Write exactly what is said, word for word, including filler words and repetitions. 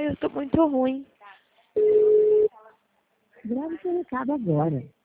eu tô muito ruim. Grave seu recado agora.